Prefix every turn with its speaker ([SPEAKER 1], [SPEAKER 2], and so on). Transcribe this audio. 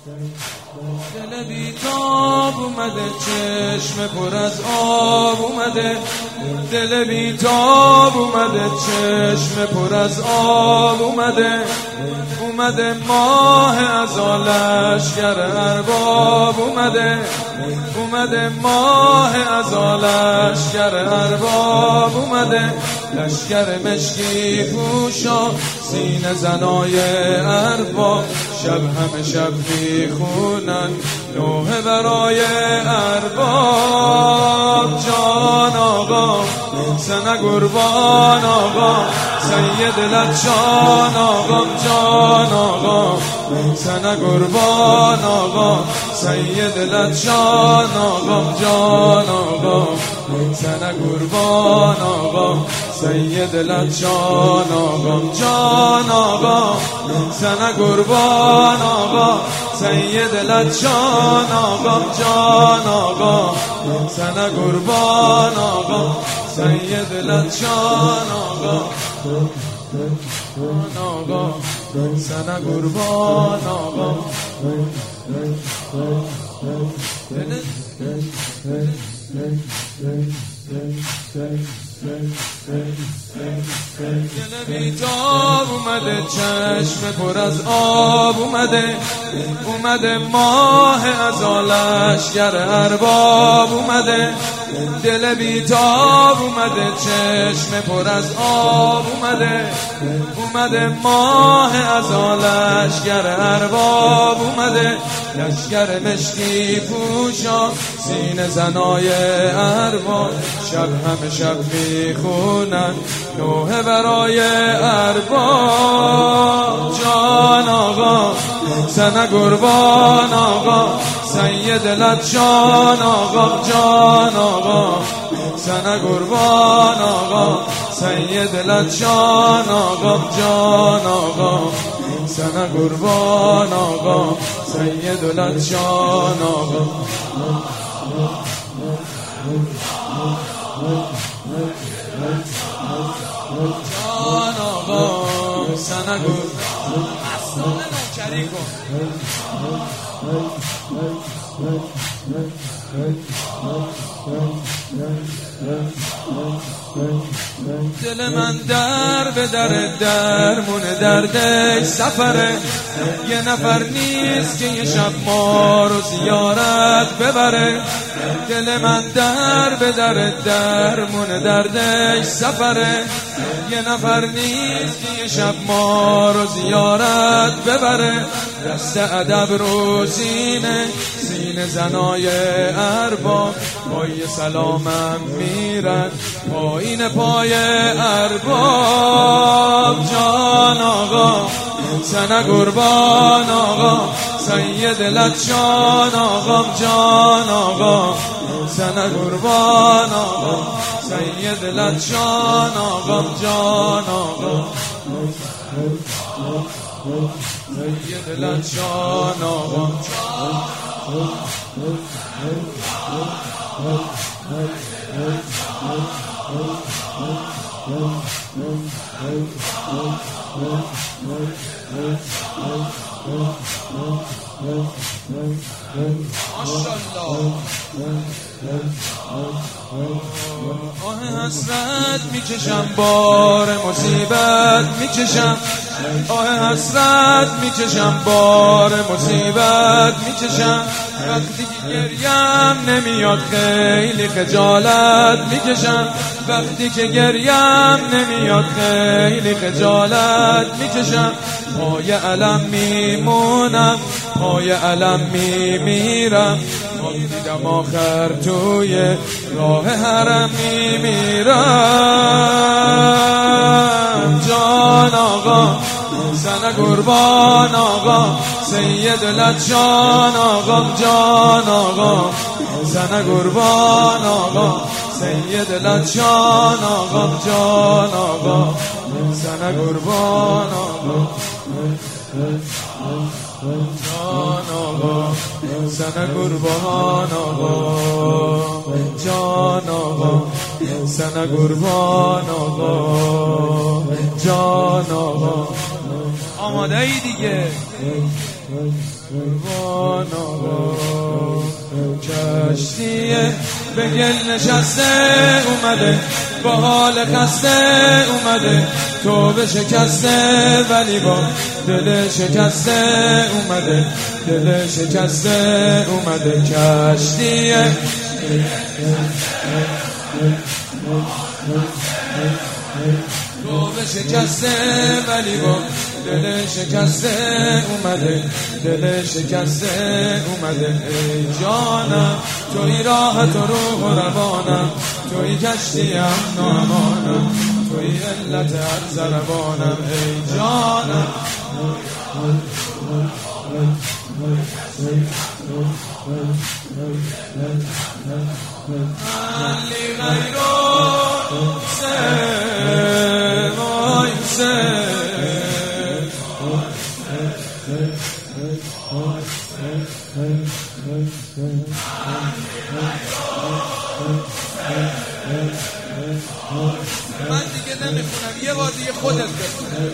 [SPEAKER 1] دل بیتاب اومده، چشم پر از آب اومده. دل بیتاب اومده، چشم پر از آب اومده. اومده ماه از لشکر ارباب اومده. اومده ماه از لشکر ارباب اومده. لشکر مشکی پوشا، سینه زنای ارباب. شب همه شب میخونن نوحه برای ارباب. جان آقا سنه قربان آقا، سید لچان آقا. جان آقا سنه قربان آقا، سید لچان آقا. جان آقا سنه قربان آقا، سید لچان آقا. جان آقا سنه قربان آقا، سید لچان آقا. جان آقا سنه قربان آقا، سید لچان آقا. آقا سنه قربان آقا. دل بیتاب اومده، چشم پر از آب اومده. اومده ماه از لشکر ارباب اومده. دل بیتاب اومده، چشم پر از آب اومده. اومده ماه از لشکر ارباب اومده. لشکر مشکی پوشا، سینه زنای ارباب. شب همه شب میخونن نوحه برای ارباب. جان آقا سنه قربان آقا، سید لچان آقا. جان آقا سنه قربان آقا، سید لچان آقا. جان آقا سنه قربان آقا، سید لچان آقا. جان آقا سنه قربان مستانه نوکری کن. دل من در به درمون دردش سفره. یه نفر نیست که یه شب ما رو زیارت ببره. دل من در به درمون دردش سفره. یه نفر نیست که یه شب ما رو زیارت ببره. دست ادب رو سینه زنای ارباب. پای سلامم میرن پایین پای ارباب. جان آقا سنه قربان آقا، سید لچان آقا. جان آقا سنه قربان آقا، سید لچان آقا. جان آقا سید لچان آقا. آه حسرت میکشم، بار مصیبت میکشم. آه حسرت میکشم، بار مصیبت میکشم. وقتی که گریم نمیاد خیلی خجالت میکشم. وقتی که گریم نمیاد خیلی خجالت میکشم. پای علم میمونم، پای علم میمیرم. دیدم آخر توی راه حرم میمیرم. جان آقا سنه قربان آقا، سید لچان آقا. جان آقا سنه قربان آقا، سید لچان آقا. جان آقا سنه قربان آقا. جان آقا سنه قربان آقا. جان آقا سنه قربان آقا. جان آقا آماده ای دیگه. قربان آقا کشتیه به گل نشسته اومده، با حال خسته اومده، توبه شکسته ولی با دل شکسته اومده، دل شکسته اومده. کشتیه توبه شکسته ولی با دل شکسته اومده، دل شکسته اومده. ای جانم توی راحت و روح و روانم، توی کشتی امن و امانم، توی علت هر ضربانم. ای جانم علی غیرو سوای من دیگه نمیخونم، یه بار دیگه خودت بخون.